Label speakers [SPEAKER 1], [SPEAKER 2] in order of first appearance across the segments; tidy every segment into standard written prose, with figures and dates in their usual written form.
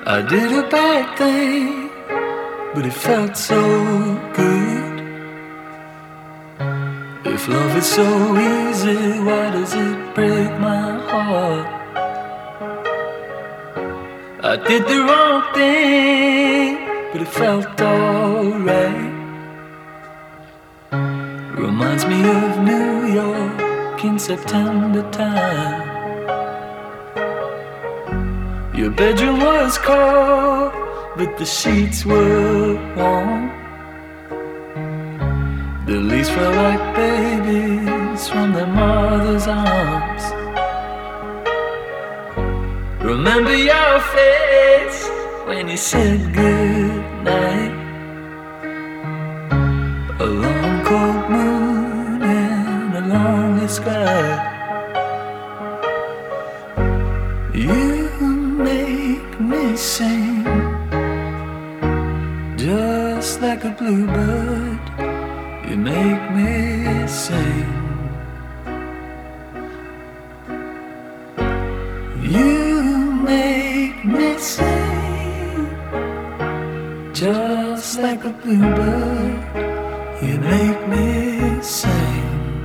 [SPEAKER 1] I did a bad thing, but it felt so good. If love is so easy, why does it break my heart? I did the wrong thing, but it felt alright. Reminds me of New York in September time. Your bedroom was cold, but the sheets were warm. The leaves felt like babies from their mother's arms. Remember your face when you said goodnight. A long cold moon and a lonely sky. You make me sing just like a bluebird. You make me sing. You make me sing just like a bluebird. You make me sing.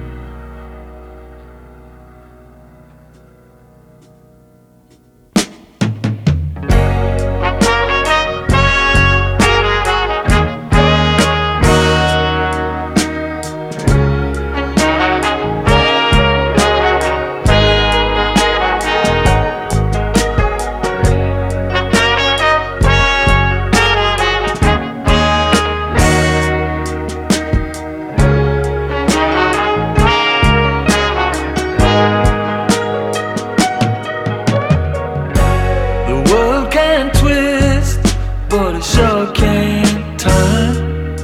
[SPEAKER 1] But it sure can't turn.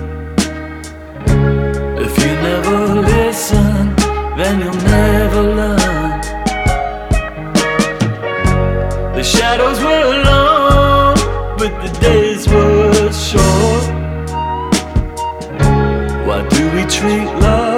[SPEAKER 1] If you never listen, then you'll never learn. The shadows were long, but the days were short. Why do we treat love